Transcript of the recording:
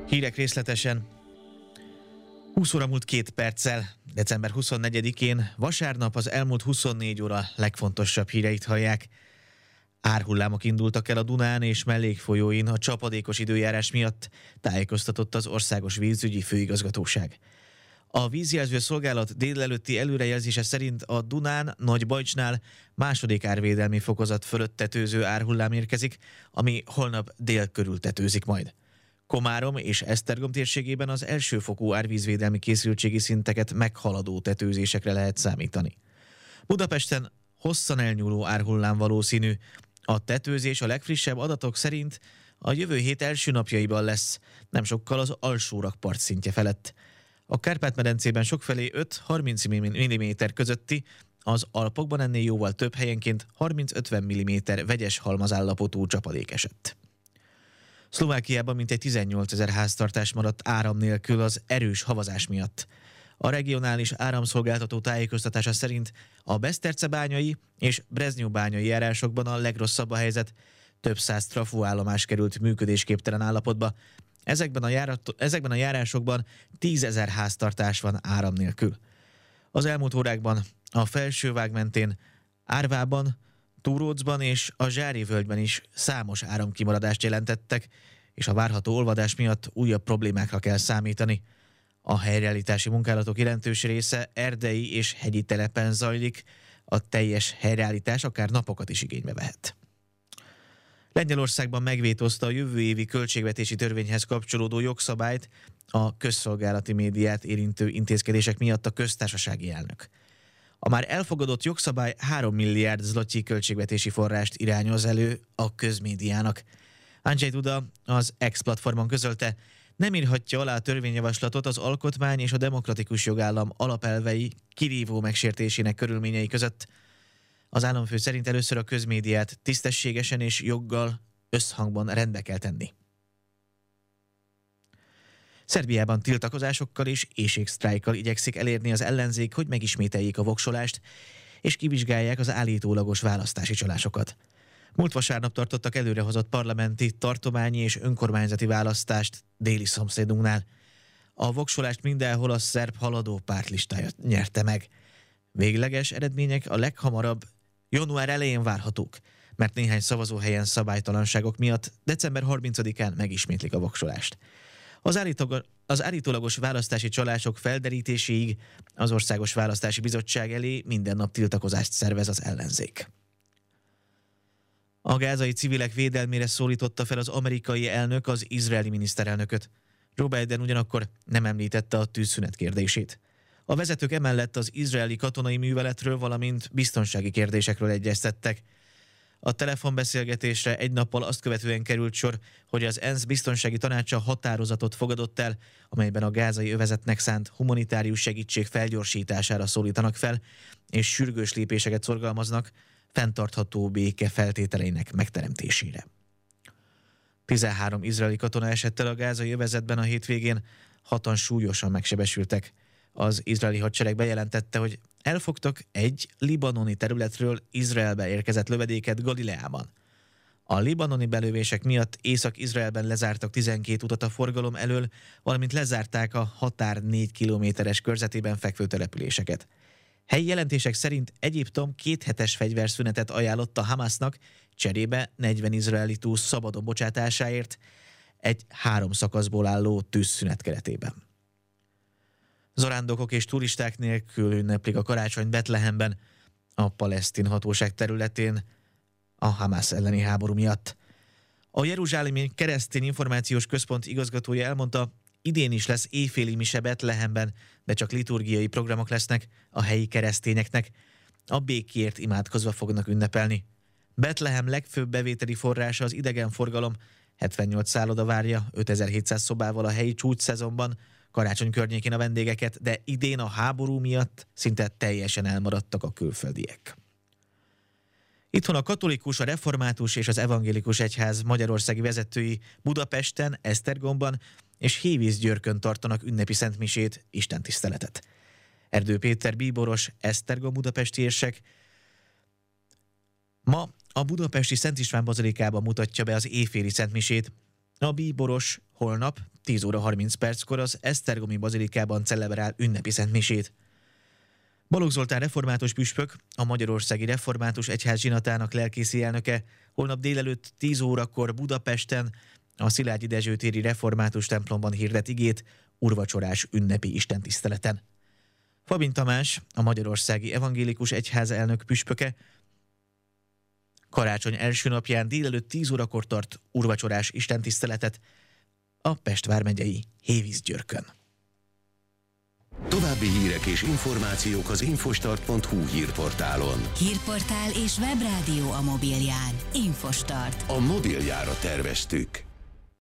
Hírek részletesen. 20 óra múlt 2 perccel, december 24-én, vasárnap az elmúlt 24 óra legfontosabb híreit hallják. Árhullámok indultak el a Dunán és mellékfolyóin a csapadékos időjárás miatt, tájékoztatott az Országos Vízügyi Főigazgatóság. A vízjelző szolgálat délelőtti előrejelzése szerint a Dunán Nagybajcsnál második árvédelmi fokozat fölött tetőző árhullám érkezik, ami holnap dél körül tetőzik majd. Komárom és Esztergom térségében az elsőfokú árvízvédelmi készültségi szinteket meghaladó tetőzésekre lehet számítani. Budapesten hosszan elnyúló árhullám valószínű. A tetőzés a legfrissebb adatok szerint a jövő hét első napjaiban lesz, nem sokkal az alsó rakpart szintje felett. A Kárpát-medencében sokfelé 5-30 mm közötti, az Alpokban ennél jóval több helyenként 30-50 mm vegyes halmazállapotú csapadék esett. Szlovákiában mintegy 18 000 háztartás maradt áram nélkül az erős havazás miatt. A regionális áramszolgáltató tájékoztatása szerint a besztercebányai és Breznyóbányai járásokban a legrosszabb a helyzet, több száz trafóállomás került működésképtelen állapotba. Ezekben a járásokban 10 000 háztartás van áram nélkül. Az elmúlt órákban a Felsővág mentén, Árvában, Túrócban és a Zsári völgyben is számos áramkimaradást jelentettek, és a várható olvadás miatt újabb problémákra kell számítani. A helyreállítási munkálatok jelentős része erdei és hegyi telepen zajlik, a teljes helyreállítás akár napokat is igénybe vehet. Lengyelországban megvétózta a jövő évi költségvetési törvényhez kapcsolódó jogszabályt a közszolgálati médiát érintő intézkedések miatt a köztársasági elnök. A már elfogadott jogszabály 3 milliárd zloty költségvetési forrást irányoz elő a közmédiának. Andrzej Duda az X-platformon közölte, nem írhatja alá a törvényjavaslatot az alkotmány és a demokratikus jogállam alapelvei kirívó megsértésének körülményei között. Az államfő szerint először a közmédiát tisztességesen és joggal összhangban rendbe kell tenni. Szerbiában tiltakozásokkal és éhségsztrájkkal igyekszik elérni az ellenzék, hogy megismételjék a voksolást, és kivizsgálják az állítólagos választási csalásokat. Múlt vasárnap tartottak előrehozott parlamenti, tartományi és önkormányzati választást déli szomszédunknál. A voksolást mindenhol a szerb haladó pártlistája nyerte meg. Végleges eredmények a leghamarabb január elején várhatók, mert néhány szavazóhelyen szabálytalanságok miatt december 30-án megismétlik a voksolást. Az állítólagos választási csalások felderítéséig az Országos Választási Bizottság elé minden nap tiltakozást szervez az ellenzék. A gázai civilek védelmére szólította fel az amerikai elnök az izraeli miniszterelnököt. Joe Biden ugyanakkor nem említette a tűzszünet kérdését. A vezetők emellett az izraeli katonai műveletről, valamint biztonsági kérdésekről egyeztettek. A telefonbeszélgetésre egy nappal azt követően került sor, hogy az ENSZ biztonsági tanácsa határozatot fogadott el, amelyben a gázai övezetnek szánt humanitárius segítség felgyorsítására szólítanak fel, és sürgős lépéseket szorgalmaznak fenntartható béke feltételeinek megteremtésére. 13 izraeli katona esett el a gázai övezetben a hétvégén, 6-an súlyosan megsebesültek. Az izraeli hadsereg bejelentette, hogy elfogtak egy libanoni területről Izraelbe érkezett lövedéket Galileában. A libanoni belövések miatt Észak-Izraelben lezártak 12 utat a forgalom elől, valamint lezárták a határ 4 kilométeres körzetében fekvő településeket. Helyi jelentések szerint Egyiptom 2 hetes fegyverszünetet ajánlott a Hamasnak, cserébe 40 izraeli túl szabadon bocsátásáért egy 3 szakaszból álló tűzszünet keretében. Zarándokok és turisták nélkül ünneplik a karácsonyt Betlehemben, a palesztin hatóság területén a Hamász elleni háború miatt. A Jeruzsálemi Keresztény Információs Központ igazgatója elmondta, idén is lesz éjféli mise Betlehemben, de csak liturgiai programok lesznek a helyi keresztényeknek. A békért imádkozva fognak ünnepelni. Betlehem legfőbb bevételi forrása az idegenforgalom, 78 szálloda várja 5700 szobával a helyi csúcsszezonban, karácsony környékén a vendégeket, de idén a háború miatt szinte teljesen elmaradtak a külföldiek. Itthon a katolikus, a református és az evangélikus egyház magyarországi vezetői Budapesten, Esztergomban és Hévízgyörkön tartanak ünnepi szentmisét, istentiszteletet. Erdő Péter bíboros, Esztergom budapesti érsek ma a budapesti Szent István bazilikában mutatja be az éjféli szentmisét. A bíboros holnap 10 óra 30 perckor az Esztergomi bazilikában celebrál ünnepi szentmisét. Balogh Zoltán református püspök, a Magyarországi Református Egyház zsinatának lelkészi elnöke holnap délelőtt 10 órakor Budapesten a Szilágyi Dezső téri református templomban hirdet igét úrvacsorás ünnepi istentiszteleten. Fabin Tamás, a Magyarországi Evangélikus Egyház elnök püspöke, karácsony első napján délelőtt 10 órakor tart úrvacsorás istentiszteletet a Pest vármegyei Hévízgyörkön. További hírek és információk az infostart.hu hírportálon. Hírportál és webrádió a mobilján. Infostart. A mobiljára terveztük.